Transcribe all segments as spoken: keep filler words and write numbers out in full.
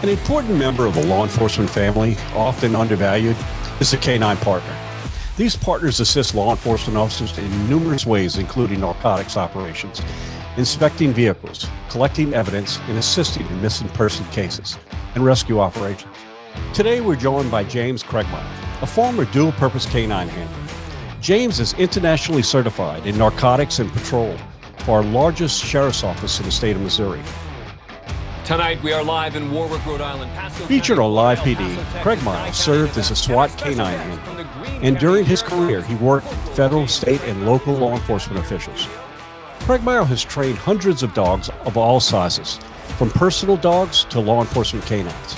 An important member of the law enforcement family, often undervalued, is the canine partner. These partners assist law enforcement officers in numerous ways, including narcotics operations, inspecting vehicles, collecting evidence, and assisting in missing person cases and rescue operations. Today, we're joined by James Kregmeyer, a former dual-purpose canine handler. James is internationally certified in narcotics and patrol for our largest sheriff's office in the state of Missouri. Tonight, we are live in Warwick, Rhode Island. Featured on Live P D, Kregmeyer served as a SWAT canine handler, and during his career, he worked with federal, state, and local law enforcement officials. Kregmeyer has trained hundreds of dogs of all sizes, from personal dogs to law enforcement canines.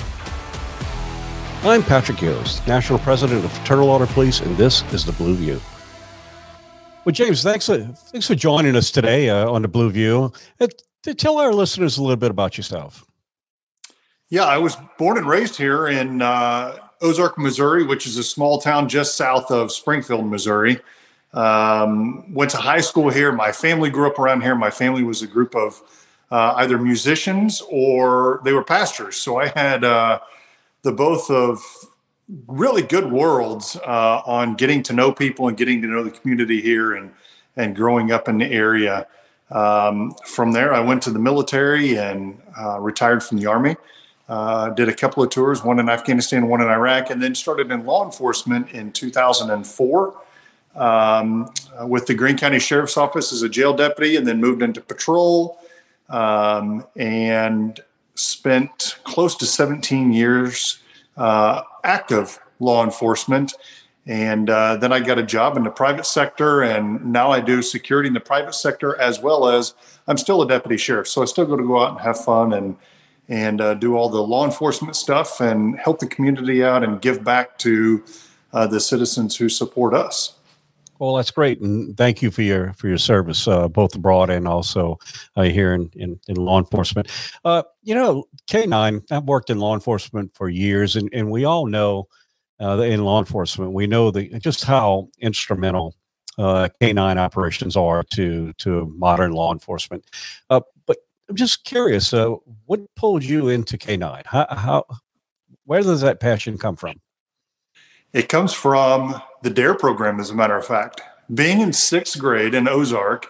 I'm Patrick Garris, National President of Fraternal Order Police, and this is The Blue View. Well, James, thanks for, thanks for joining us today uh, on The Blue View. Uh, tell our listeners a little bit about yourself. Yeah, I was born and raised here in uh, Ozark, Missouri, which is a small town just south of Springfield, Missouri. Um, went to high school here. My family grew up around here. My family was a group of uh, either musicians or they were pastors. So I had uh, the both of really good worlds uh, on getting to know people and getting to know the community here and, and growing up in the area. Um, from there, I went to the military and uh, retired from the Army. Uh, did a couple of tours, one in Afghanistan, one in Iraq, and then started in law enforcement in two thousand four um, with the Greene County Sheriff's Office as a jail deputy, and then moved into patrol um, and spent close to seventeen years uh, active law enforcement. And uh, then I got a job in the private sector, and now I do security in the private sector, as well as I'm still a deputy sheriff. So I still got to go out and have fun and and uh, do all the law enforcement stuff and help the community out and give back to uh, the citizens who support us. Well, that's great, and thank you for your for your service, uh, both abroad and also uh, here in, in, in law enforcement. Uh, you know, K nine, I've worked in law enforcement for years, and, and we all know uh, that in law enforcement, we know the, just how instrumental uh, K nine operations are to to modern law enforcement. Uh, but I'm just curious, uh, what pulled you into K nine? How, how, where does that passion come from? It comes from the DARE program, as a matter of fact. Being in sixth grade in Ozark,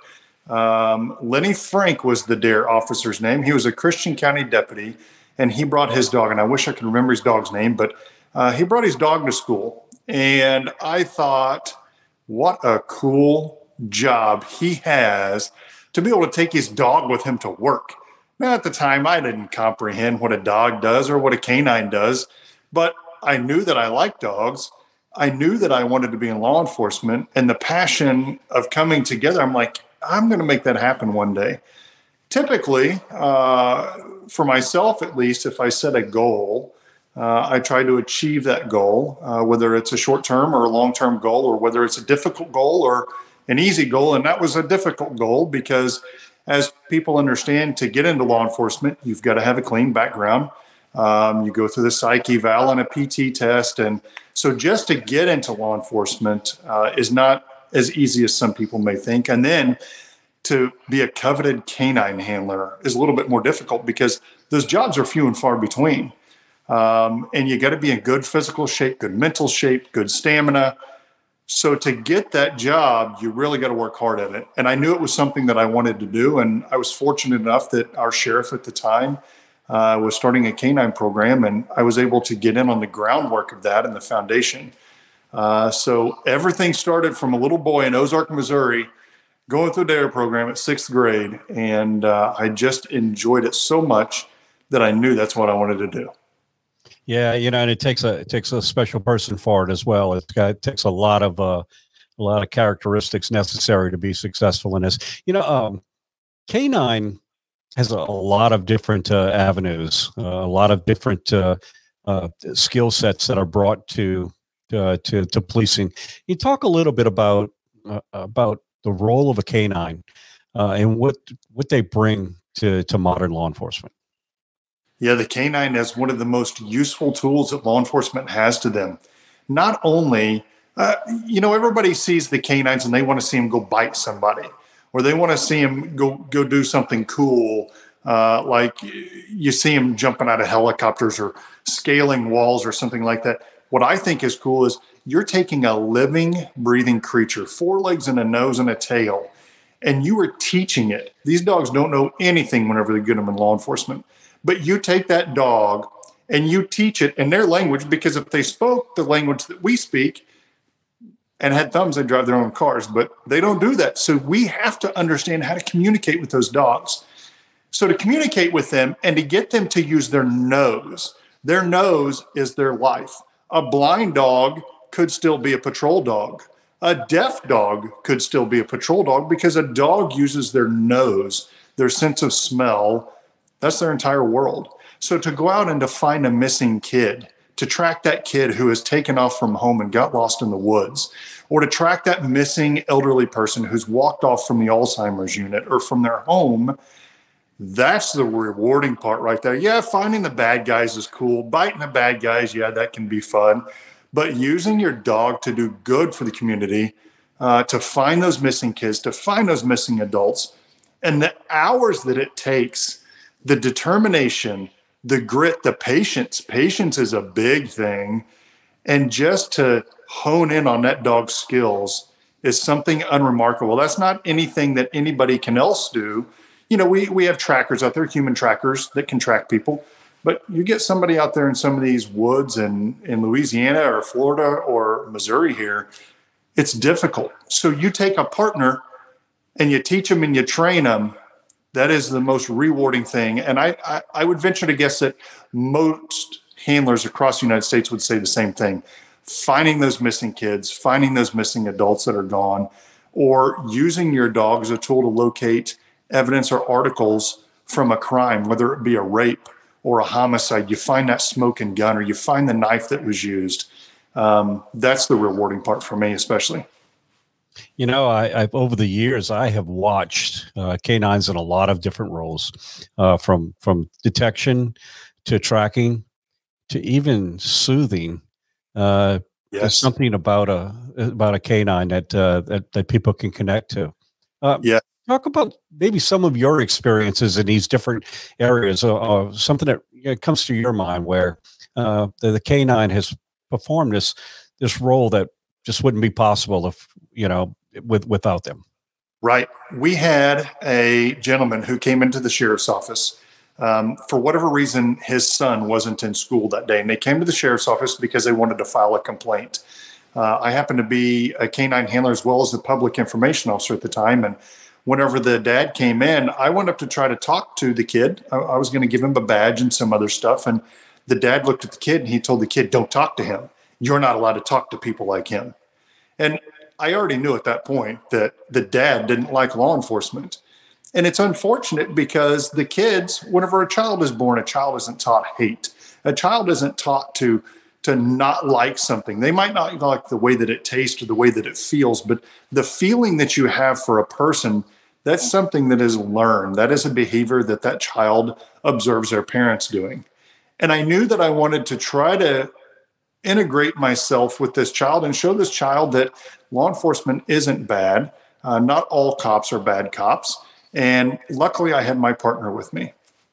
um, Lenny Frank was the DARE officer's name. He was a Christian County deputy, and he brought his dog, and I wish I could remember his dog's name, but uh, he brought his dog to school. And I thought, what a cool job he has to be able to take his dog with him to work. Now, at the time, I didn't comprehend what a dog does or what a canine does, but I knew that I liked dogs. I knew that I wanted to be in law enforcement, and the passion of coming together, I'm like, I'm going to make that happen one day. Typically, uh, for myself at least, if I set a goal, uh, I try to achieve that goal, uh, whether it's a short-term or a long-term goal, or whether it's a difficult goal or an easy goal. And that was a difficult goal because, as people understand, to get into law enforcement, you've got to have a clean background. Um, you go through the psych eval and a P T test. And so just to get into law enforcement uh, is not as easy as some people may think. And then to be a coveted canine handler is a little bit more difficult because those jobs are few and far between. Um, and you got to be in good physical shape, good mental shape, good stamina. So to get that job, you really got to work hard at it. And I knew it was something that I wanted to do. And I was fortunate enough that our sheriff at the time uh, was starting a canine program, and I was able to get in on the groundwork of that and the foundation. Uh, so everything started from a little boy in Ozark, Missouri, going through the DARE program at sixth grade. And uh, I just enjoyed it so much that I knew that's what I wanted to do. Yeah, you know, and it takes a it takes a special person for it as well. It's got it takes a lot of uh, a lot of characteristics necessary to be successful in this. You know, um, K nine has a, a lot of different uh, avenues, uh, a lot of different uh, uh, skill sets that are brought to uh, to to policing. You talk a little bit about uh, about the role of a K nine uh, and what what they bring to to modern law enforcement. Yeah, the canine is one of the most useful tools that law enforcement has to them. Not only, uh, you know, everybody sees the canines and they want to see him go bite somebody, or they want to see him go go do something cool uh, like you see them jumping out of helicopters or scaling walls or something like that. What I think is cool is you're taking a living, breathing creature, four legs and a nose and a tail, and you are teaching it. These dogs don't know anything whenever they get them in law enforcement. But you take that dog and you teach it in their language, because if they spoke the language that we speak and had thumbs, they'd drive their own cars. But they don't do that. So we have to understand how to communicate with those dogs. So to communicate with them and to get them to use their nose, their nose is their life. A blind dog could still be a patrol dog. A deaf dog could still be a patrol dog, because a dog uses their nose, their sense of smell. That's their entire world. So to go out and to find a missing kid, to track that kid who has taken off from home and got lost in the woods, or to track that missing elderly person who's walked off from the Alzheimer's unit or from their home, that's the rewarding part right there. Yeah, finding the bad guys is cool. Biting the bad guys, yeah, that can be fun. But using your dog to do good for the community, uh, to find those missing kids, to find those missing adults, and the hours that it takes, the determination, the grit, the patience. Patience is a big thing. And just to hone in on that dog's skills is something unremarkable. That's not anything that anybody can else do. You know, we, we have trackers out there, human trackers that can track people. But you get somebody out there in some of these woods in, in Louisiana or Florida or Missouri here, it's difficult. So you take a partner and you teach them and you train them. That is the most rewarding thing. And I, I, I would venture to guess that most handlers across the United States would say the same thing. Finding those missing kids, finding those missing adults that are gone, or using your dog as a tool to locate evidence or articles from a crime, whether it be a rape or a homicide. You find that smoking gun, or you find the knife that was used. Um, that's the rewarding part for me, especially. You know, I, I've over the years, I have watched uh, canines in a lot of different roles, uh, from from detection to tracking to even soothing. Uh, Yes. There's something about a about a canine that uh, that that people can connect to. Uh, Yeah. Talk about maybe some of your experiences in these different areas, or, or something that you know, comes to your mind where uh, the, the canine has performed this this role that just wouldn't be possible if you know with without them. Right. We had a gentleman who came into the sheriff's office. Um, for whatever reason, his son wasn't in school that day, and they came to the sheriff's office because they wanted to file a complaint. Uh, I happened to be a canine handler as well as the public information officer at the time, and whenever the dad came in, I went up to try to talk to the kid. I, I was going to give him a badge and some other stuff, and the dad looked at the kid and he told the kid, "Don't talk to him. You're not allowed to talk to people like him." And I already knew at that point that the dad didn't like law enforcement. And it's unfortunate because the kids, whenever a child is born, a child isn't taught hate. A child isn't taught to, to not like something. They might not like the way that it tastes or the way that it feels, but the feeling that you have for a person, that's something that is learned. That is a behavior that that child observes their parents doing. And I knew that I wanted to try to integrate myself with this child and show this child that law enforcement isn't bad. Uh, not all cops are bad cops. And luckily, I had my partner with me.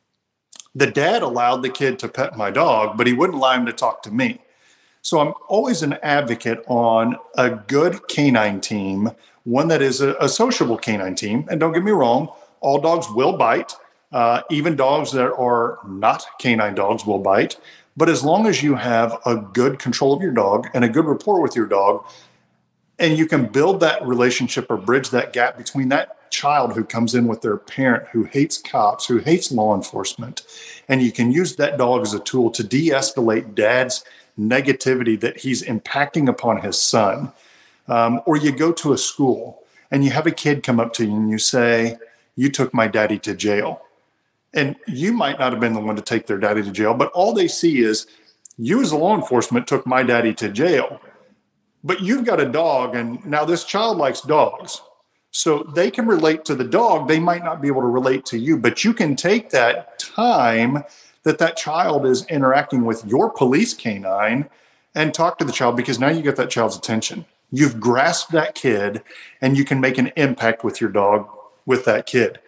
The dad allowed the kid to pet my dog, but he wouldn't allow him to talk to me. So I'm always an advocate on a good canine team, one that is a, a sociable canine team. And don't get me wrong, all dogs will bite. Uh, even dogs that are not canine dogs will bite. But as long as you have a good control of your dog and a good rapport with your dog, and you can build that relationship or bridge that gap between that child who comes in with their parent who hates cops, who hates law enforcement, and you can use that dog as a tool to de-escalate dad's negativity that he's impacting upon his son. Um, or you go to a school and you have a kid come up to you and you say, "You took my daddy to jail." And you might not have been the one to take their daddy to jail, but all they see is you as a law enforcement took my daddy to jail. But you've got a dog, and now this child likes dogs. So they can relate to the dog. They might not be able to relate to you, but you can take that time that that child is interacting with your police canine and talk to the child, because now you get that child's attention. You've grasped that kid, and you can make an impact with your dog with that kid.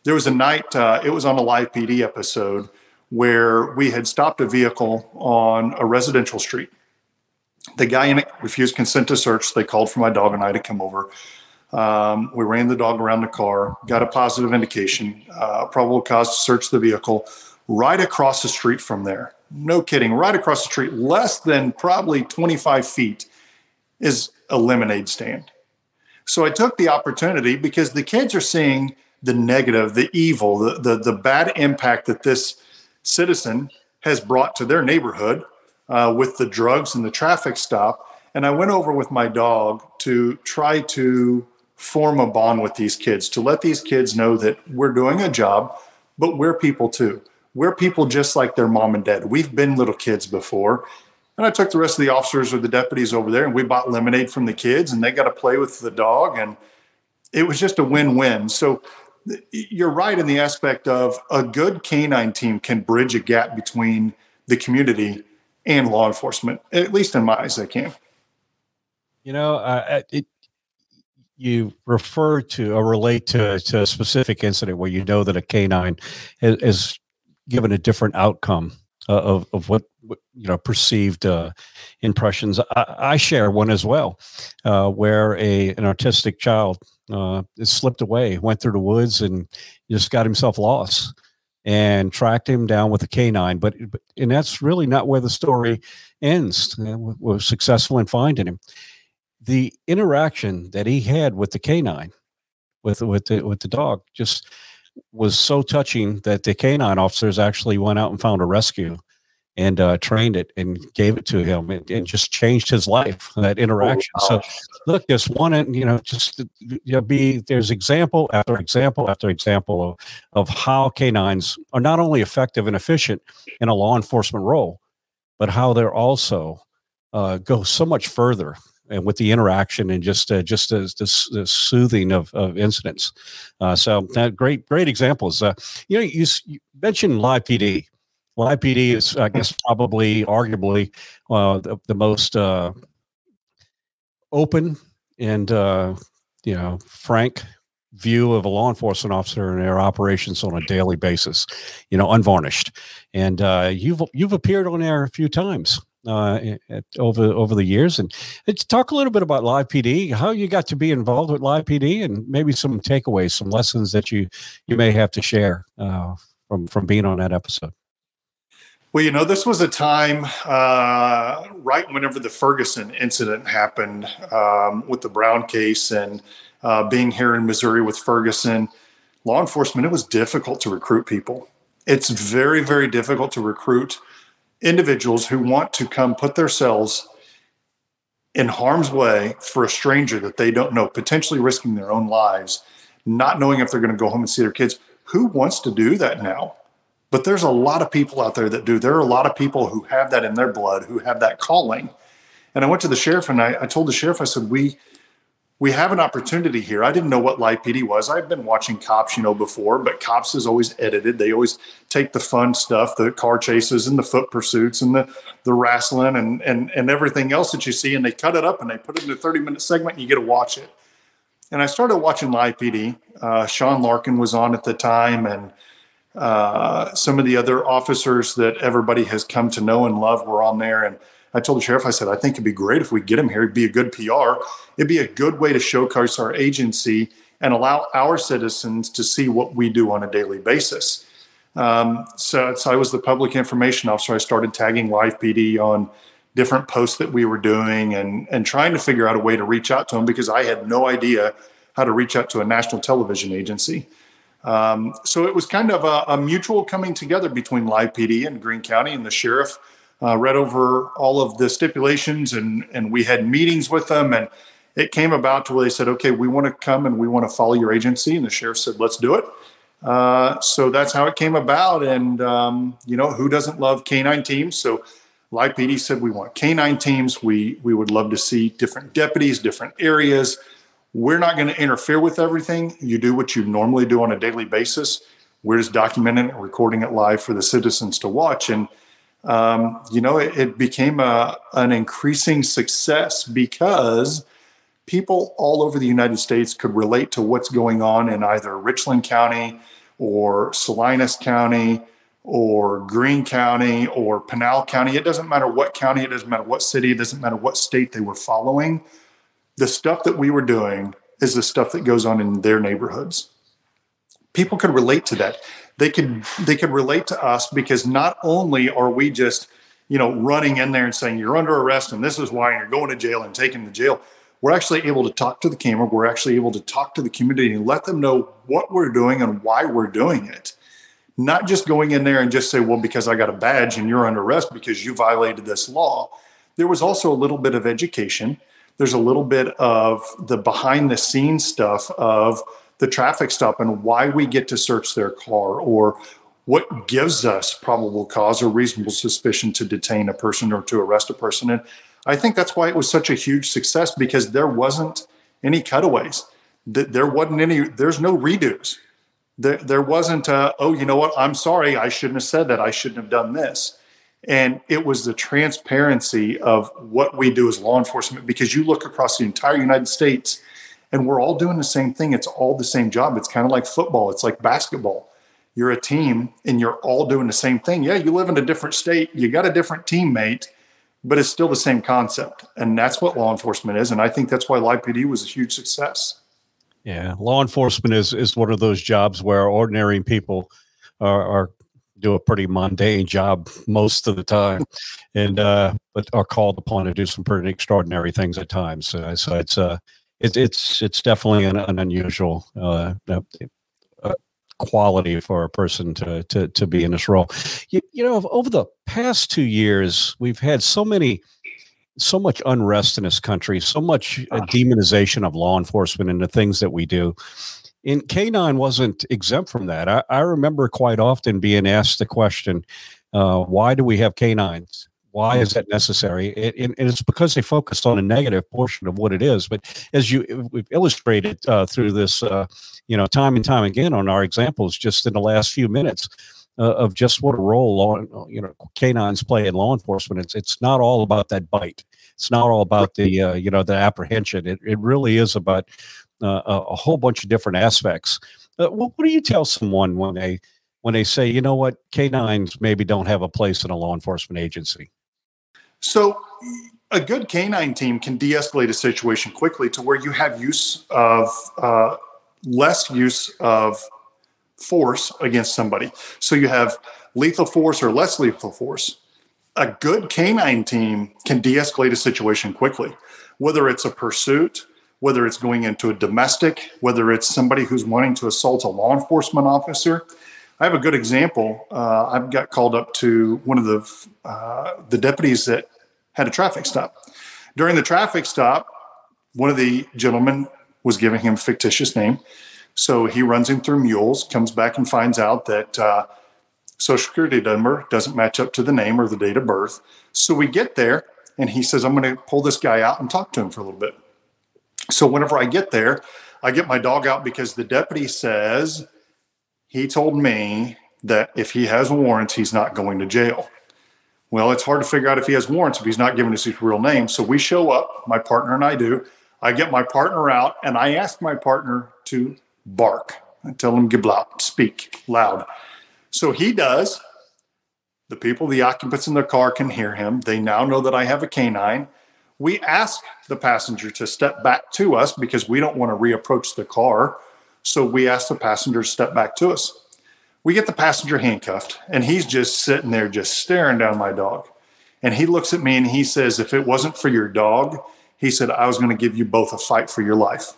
there was a night, uh, it was on a live P D episode where we had stopped a vehicle on a residential street. The guy in it refused consent to search. They called for my dog and I to come over. Um, we ran the dog around the car, got a positive indication, uh, probable cause to search the vehicle. Right across the street from there, no kidding, right across the street, less than probably twenty-five feet, is a lemonade stand. So I took the opportunity because the kids are seeing the negative, the evil, the, the, the bad impact that this citizen has brought to their neighborhood uh, with the drugs and the traffic stop. And I went over with my dog to try to form a bond with these kids, to let these kids know that we're doing a job, but we're people too. We're people just like their mom and dad. We've been little kids before. And I took the rest of the officers or the deputies over there and we bought lemonade from the kids and they got to play with the dog. And it was just a win-win. So you're right in the aspect of a good canine team can bridge a gap between the community and law enforcement. At least in my eyes, they can. You know, uh, it, you refer to or relate to, to a specific incident where you know that a canine has, has given a different outcome uh, of, of what, what, you know, perceived uh, impressions. I, I share one as well, uh, where a an autistic child uh, slipped away, went through the woods and just got himself lost and tracked him down with a canine. But, but and that's really not where the story ends. Uh, we're successful in finding him. The interaction that he had with the canine, with with the, with the dog, just was so touching that the canine officers actually went out and found a rescue and uh, trained it and gave it to him and, and just changed his life, that interaction. Oh, so look, this one, you know, just you know, be, there's example after example after example of, of how canines are not only effective and efficient in a law enforcement role, but how they're also uh, go so much further and with the interaction and just uh, just uh, this, this soothing of, of incidents. Uh, so uh, great, great examples. Uh, you know, you, you mentioned live P D. Live P D is, I guess, probably arguably uh, the, the most uh, open and, uh, you know, frank view of a law enforcement officer and their operations on a daily basis, you know, unvarnished. And uh, you've you've appeared on there a few times. Uh, at, over over the years, and let's talk a little bit about Live P D, how you got to be involved with Live P D, and maybe some takeaways, some lessons that you you may have to share uh, from from being on that episode. Well, you know, this was a time uh, right whenever the Ferguson incident happened um, with the Brown case, and uh, being here in Missouri with Ferguson, law enforcement, it was difficult to recruit people. It's very, very difficult to recruit individuals who want to come put themselves in harm's way for a stranger that they don't know, potentially risking their own lives, not knowing if they're going to go home and see their kids. Who wants to do that now? But there's a lot of people out there that do. There are a lot of people who have that in their blood, who have that calling. And I went to the sheriff and I, I told the sheriff, I said, we we have an opportunity here. I didn't know what Live P D was. I've been watching Cops, you know, before, but Cops is always edited. They always take the fun stuff, the car chases and the foot pursuits and the, the wrestling and, and, and everything else that you see, and they cut it up and they put it in a thirty-minute segment and you get to watch it. And I started watching Live P D. Uh, Sean Larkin was on at the time, and uh, some of the other officers that everybody has come to know and love were on there. And I told the sheriff, I said, I think it'd be great if we get him here. It'd be a good P R. It'd be a good way to showcase our agency and allow our citizens to see what we do on a daily basis. Um, so, so I was the public information officer. I started tagging Live P D on different posts that we were doing and, and trying to figure out a way to reach out to them, because I had no idea how to reach out to a national television agency. Um, so it was kind of a, a mutual coming together between Live P D and Greene County, and the sheriff uh, read over all of the stipulations, and, and we had meetings with them, and it came about to where they said, okay, we want to come and we want to follow your agency. And the sheriff said, let's do it. Uh, so that's how it came about. And, um, you know, who doesn't love canine teams? So Live P D said, we want canine teams. We, we would love to see different deputies, different areas. We're not going to interfere with everything. You do what you normally do on a daily basis. We're just documenting it and recording it live for the citizens to watch. And, um, you know, it, it became a, an increasing success because people all over the United States could relate to what's going on in either Richland County or Salinas County or Greene County or Pinal County. It doesn't matter what county, it doesn't matter what city, it doesn't matter what state they were following. The stuff that we were doing is the stuff that goes on in their neighborhoods. People could relate to that. They could they could relate to us because not only are we just, you know, running in there and saying you're under arrest and this is why you're going to jail and taken to jail. We're actually able to talk to the camera. We're actually able to talk to the community and let them know what we're doing and why we're doing it. Not just going in there and just say, well, because I got a badge and you're under arrest because you violated this law. There was also a little bit of education. There's a little bit of the behind the scenes stuff of the traffic stop and why we get to search their car or what gives us probable cause or reasonable suspicion to detain a person or to arrest a person. And I think that's why it was such a huge success, because there wasn't any cutaways. There wasn't any, there's no redos. There, there wasn't, a, oh, you know what, I'm sorry, I shouldn't have said that. I shouldn't have done this. And it was the transparency of what we do as law enforcement, because you look across the entire United States and we're all doing the same thing. It's all the same job. It's kind of like football. It's like basketball. You're a team and you're all doing the same thing. Yeah, you live in a different state. You got a different teammate, but it's still the same concept. And that's what law enforcement is. And I think that's why Live P D was a huge success. Yeah, law enforcement is, is one of those jobs where ordinary people are, are do a pretty mundane job most of the time, and uh, but are called upon to do some pretty extraordinary things at times. Uh, so it's uh, it, it's it's definitely an, an unusual uh, uh, quality for a person to to to be in this role. You, you know, over the past two years, we've had so many. so much unrest in this country, so much uh, demonization of law enforcement and the things that we do. And K nine wasn't exempt from that. I, I remember quite often being asked the question, uh, why do we have K nines? Why is that necessary? It, it, and it's because they focused on a negative portion of what it is. But as you we've illustrated uh, through this, uh, you know, time and time again on our examples just in the last few minutes, Uh, of just what a role law, you know, canines play in law enforcement. It's it's not all about that bite. It's not all about the uh, you know the apprehension. It it really is about uh, a, a whole bunch of different aspects. Uh, what, what do you tell someone when they when they say, you know what, canines maybe don't have a place in a law enforcement agency? So a good canine team can de-escalate a situation quickly to where you have use of uh, less use of force against somebody. So you have lethal force or less lethal force. A good canine team can de-escalate a situation quickly, whether it's a pursuit, whether it's going into a domestic, whether it's somebody who's wanting to assault a law enforcement officer. I have a good example. Uh, I've got called up to one of the uh, the deputies that had a traffic stop. During the traffic stop, one of the gentlemen was giving him a fictitious name. So he runs him through mules, comes back and finds out that uh, social security number doesn't match up to the name or the date of birth. So we get there and he says, I'm going to pull this guy out and talk to him for a little bit. So whenever I get there, I get my dog out because the deputy says he told me that if he has warrants, he's not going to jail. Well, it's hard to figure out if he has warrants if he's not giving us his real name. So we show up, my partner and I do. I get my partner out and I ask my partner to bark. I tell him, get loud, speak loud. So he does. The people, the occupants in the car can hear him. They now know that I have a canine. We ask the passenger to step back to us because we don't want to reapproach the car. So we ask the passenger to step back to us. We get the passenger handcuffed and he's just sitting there just staring down my dog. And he looks at me and he says, if it wasn't for your dog, he said, I was going to give you both a fight for your life.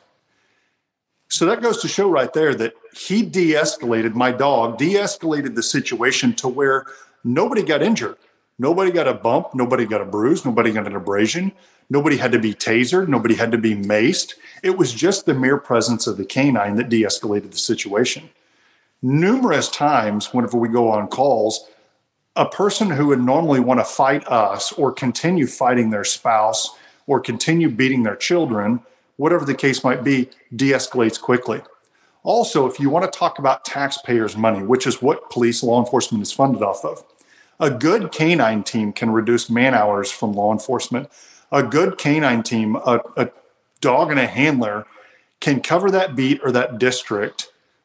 So that goes to show right there that he de-escalated, my dog de-escalated the situation to where nobody got injured. Nobody got a bump. Nobody got a bruise. Nobody got an abrasion. Nobody had to be tasered. Nobody had to be maced. It was just the mere presence of the canine that de-escalated the situation. Numerous times whenever we go on calls, a person who would normally want to fight us or continue fighting their spouse or continue beating their children, whatever the case might be, de-escalates quickly. Also, if you want to talk about taxpayers' money, which is what police law enforcement is funded off of, a good canine team can reduce man hours from law enforcement. A good canine team, a, a dog and a handler, can cover that beat or that district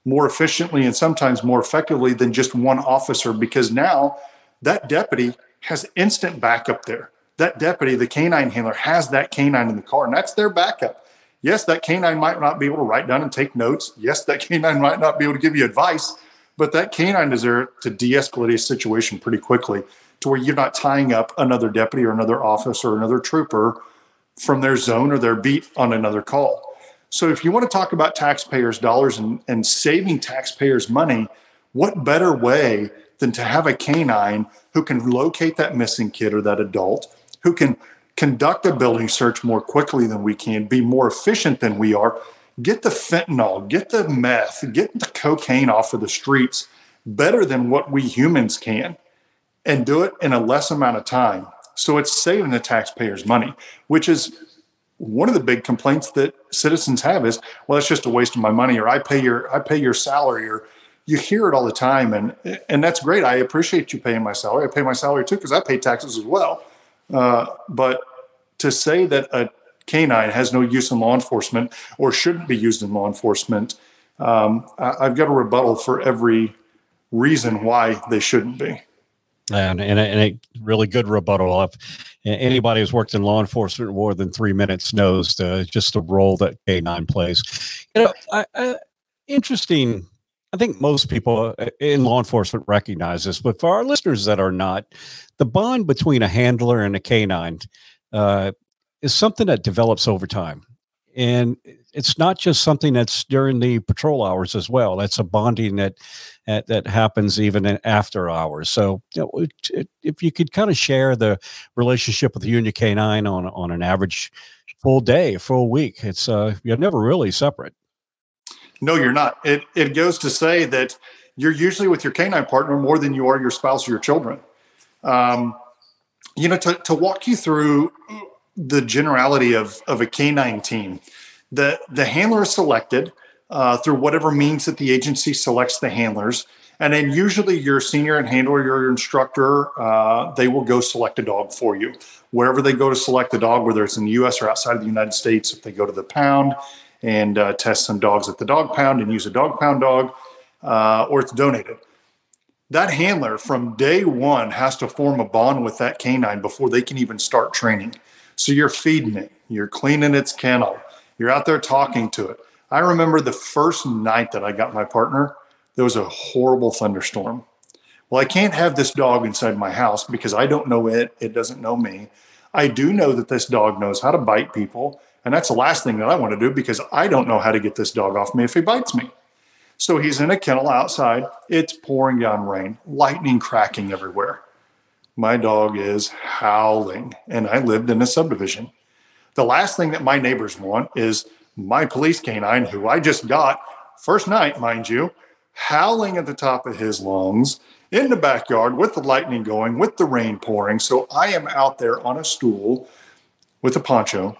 more efficiently and sometimes more effectively than just one officer, because now that deputy has instant backup there. That deputy, the canine handler, has that canine in the car, and that's their backup. Yes, that canine might not be able to write down and take notes. Yes, that canine might not be able to give you advice, but that canine is there to de-escalate a situation pretty quickly to where you're not tying up another deputy or another officer or another trooper from their zone or their beat on another call. So if you want to talk about taxpayers' dollars and, and saving taxpayers' money, what better way than to have a canine who can locate that missing kid or that adult, who can conduct a building search more quickly than we can, be more efficient than we are, get the fentanyl, get the meth, get the cocaine off of the streets better than what we humans can, and do it in a less amount of time. So it's saving the taxpayers' money, which is one of the big complaints that citizens have is, well, it's just a waste of my money, or I pay your I pay your salary, or you hear it all the time. And and that's great. I appreciate you paying my salary. I pay my salary too because I pay taxes as well. Uh, but to say that a canine has no use in law enforcement or shouldn't be used in law enforcement, um, I, I've got a rebuttal for every reason why they shouldn't be. And, and, a, and a really good rebuttal. If anybody who's worked in law enforcement more than three minutes knows the, just the role that canine plays. You know, I, I, interesting. I think most people in law enforcement recognize this, but for our listeners that are not, the bond between a handler and a canine uh, is something that develops over time. And it's not just something that's during the patrol hours as well. That's a bonding that that, that happens even in after hours. So, you know, it, it, if you could kind of share the relationship with you and your canine on on an average full day, full week, it's uh, you're never really separate. No, you're not. It it goes to say that you're usually with your canine partner more than you are your spouse or your children. Um, you know, to to walk you through the generality of of a canine team. The the handler is selected uh, through whatever means that the agency selects the handlers. And then usually your senior and handler, your instructor, uh, they will go select a dog for you. Wherever they go to select the dog, whether it's in the U S or outside of the United States, if they go to the pound and uh, test some dogs at the dog pound and use a dog pound dog, uh, or it's donated. That handler from day one has to form a bond with that canine before they can even start training. So you're feeding it, you're cleaning its kennel, you're out there talking to it. I remember the first night that I got my partner, there was a horrible thunderstorm. Well, I can't have this dog inside my house because I don't know it. It doesn't know me. I do know that this dog knows how to bite people. And that's the last thing that I want to do because I don't know how to get this dog off me if he bites me. So he's in a kennel outside. It's pouring down rain, lightning cracking everywhere. My dog is howling, and I lived in a subdivision. The last thing that my neighbors want is my police canine, who I just got first night, mind you, howling at the top of his lungs in the backyard with the lightning going, with the rain pouring. So I am out there on a stool with a poncho,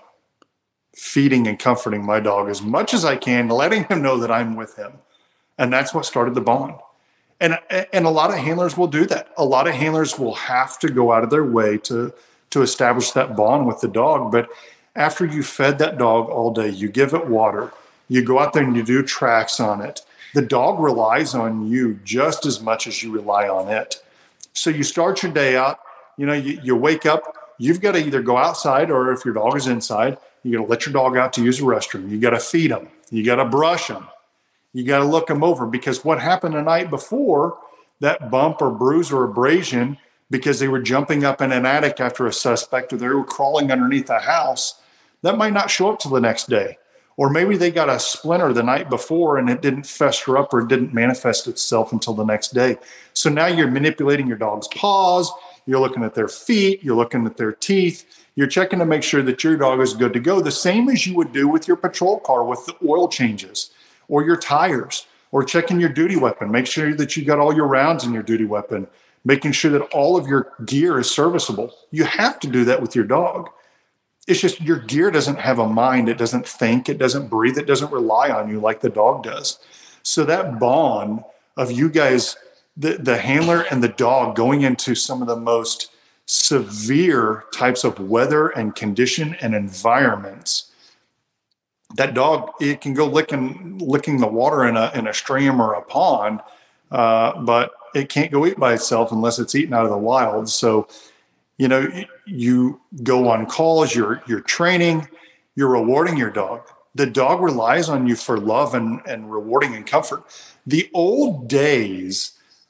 feeding and comforting my dog as much as I can, letting him know that I'm with him. And that's what started the bond. And, and a lot of handlers will do that. A lot of handlers will have to go out of their way to, to establish that bond with the dog. But after you fed that dog all day, you give it water, you go out there and you do tracks on it. The dog relies on you just as much as you rely on it. So you start your day out, you know, you, you wake up, you've got to either go outside, or if your dog is inside, you got to let your dog out to use the restroom. You got to feed them. You got to brush them. You got to look them over, because what happened the night before, that bump or bruise or abrasion, because they were jumping up in an attic after a suspect, or they were crawling underneath a house, that might not show up till the next day. Or maybe they got a splinter the night before and it didn't fester up or it didn't manifest itself until the next day. So now you're manipulating your dog's paws, you're looking at their feet, you're looking at their teeth, you're checking to make sure that your dog is good to go, the same as you would do with your patrol car with the oil changes or your tires, or checking your duty weapon. Make sure that you got all your rounds in your duty weapon, making sure that all of your gear is serviceable. You have to do that with your dog. It's just your gear doesn't have a mind. It doesn't think. It doesn't breathe. It doesn't rely on you like the dog does. So that bond of you guys, the, the handler and the dog, going into some of the most severe types of weather and condition and environments, that dog, it can go licking licking the water in a in a stream or a pond, uh, but it can't go eat by itself unless it's eaten out of the wild. So, you know, you go on calls, you're you're training, you're rewarding your dog. The dog relies on you for love and, and rewarding and comfort. The old days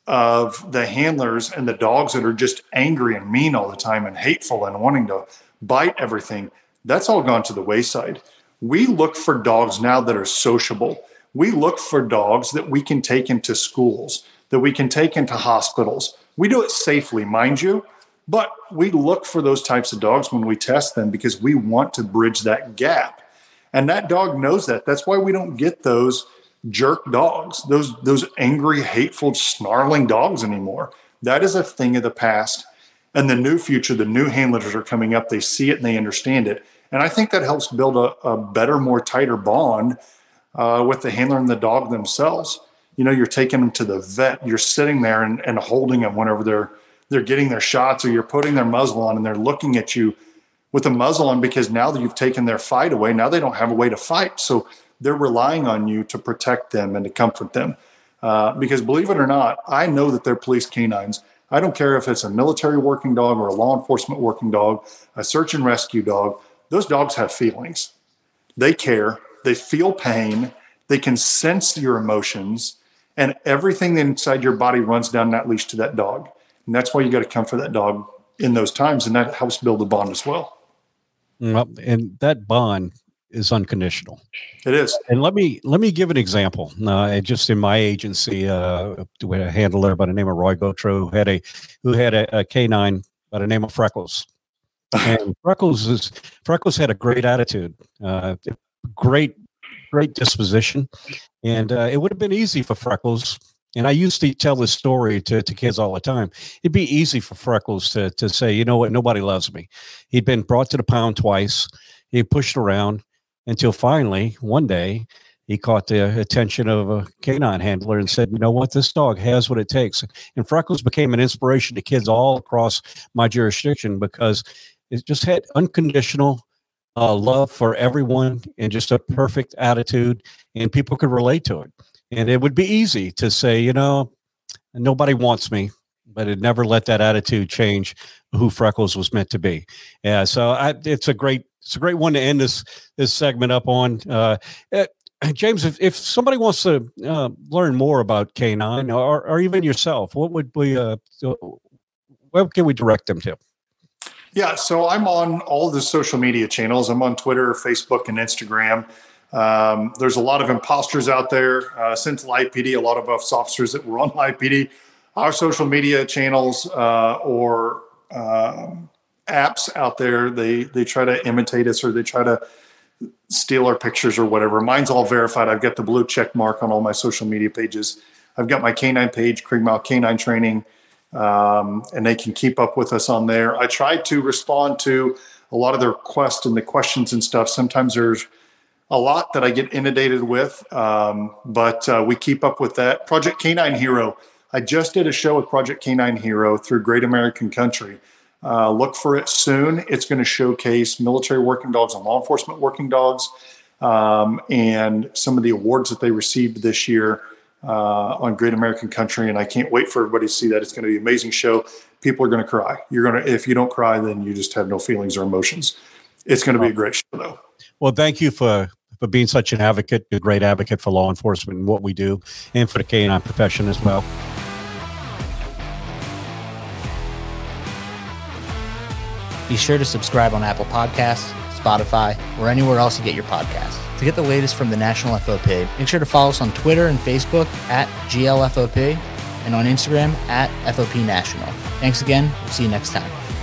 of the handlers and the dogs that are just angry and mean all the time and hateful and wanting to bite everything, that's all gone to the wayside. We look for dogs now that are sociable. We look for dogs that we can take into schools, that we can take into hospitals. We do it safely, mind you, but we look for those types of dogs when we test them because we want to bridge that gap. And that dog knows that. That's why we don't get those jerk dogs, those those angry, hateful, snarling dogs anymore. That is a thing of the past. And the new future, the new handlers are coming up. They see it and they understand it. And I think that helps build a, a better, more tighter bond uh, with the handler and the dog themselves. You know, you're taking them to the vet. You're sitting there and, and holding them whenever they're they're getting their shots, or you're putting their muzzle on and they're looking at you with a muzzle on, because now that you've taken their fight away, now they don't have a way to fight. So they're relying on you to protect them and to comfort them. Uh, because believe it or not, I know that they're police canines. I don't care if it's a military working dog or a law enforcement working dog, a search and rescue dog. Those dogs have feelings. They care. They feel pain. They can sense your emotions, and everything inside your body runs down that leash to that dog. And that's why you got to comfort that dog in those times. And that helps build a bond as well. Well, and that bond is unconditional. It is. And let me let me give an example. Uh, just in my agency, uh, we had a handler by the name of Roy Gautreaux who had a who had a, a canine by the name of Freckles. And Freckles is Freckles had a great attitude, uh, great great disposition, and uh, it would have been easy for Freckles. And I used to tell this story to, to kids all the time. It'd be easy for Freckles to to say, you know what, nobody loves me. He'd been brought to the pound twice. He pushed around until finally, one day, he caught the attention of a canine handler and said, you know what, this dog has what it takes. And Freckles became an inspiration to kids all across my jurisdiction because it just had unconditional uh, love for everyone and just a perfect attitude, and people could relate to it. And it would be easy to say, you know, nobody wants me, but it never let that attitude change who Freckles was meant to be. Yeah, so I, it's a great, it's a great one to end this this segment up on. Uh, uh, James, if, if somebody wants to uh, learn more about canine or, or even yourself, what would we, uh, where can we direct them to? Yeah, so I'm on all the social media channels. I'm on Twitter, Facebook, and Instagram. Um, there's a lot of imposters out there. Uh, since Live P D, a lot of us officers that were on Live P D, our social media channels uh, or um, apps out there, they they try to imitate us or they try to steal our pictures or whatever. Mine's all verified. I've got the blue check mark on all my social media pages. I've got my canine page, Creekmile Canine Training, um, and they can keep up with us on there. I try to respond to a lot of their requests and the questions and stuff. Sometimes there's a lot that I get inundated with, um, but uh, we keep up with that. Project Canine Hero. I just did a show with Project Canine Hero through Great American Country. Uh, look for it soon. It's going to showcase military working dogs and law enforcement working dogs, um, and some of the awards that they received this year uh, on Great American Country. And I can't wait for everybody to see that. It's going to be an amazing show. People are going to cry. You're going to, if you don't cry, then you just have no feelings or emotions. It's going to be a great show, though. Well, thank you for, for being such an advocate, a great advocate for law enforcement and what we do, and for the canine profession as well. Be sure to subscribe on Apple Podcasts, Spotify, or anywhere else you get your podcasts. To get the latest from the National F O P, make sure to follow us on Twitter and Facebook at G L F O P and on Instagram at F O P National. Thanks again. We'll see you next time.